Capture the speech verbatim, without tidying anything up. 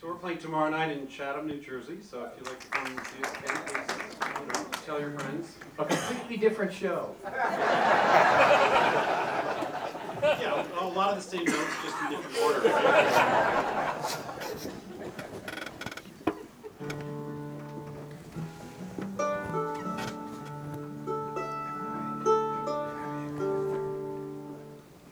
So we're playing tomorrow night in Chatham, New Jersey, so if you'd like to come and see us again, please, you know, tell your friends. A completely different show. Yeah, a lot of the same notes, just in different order.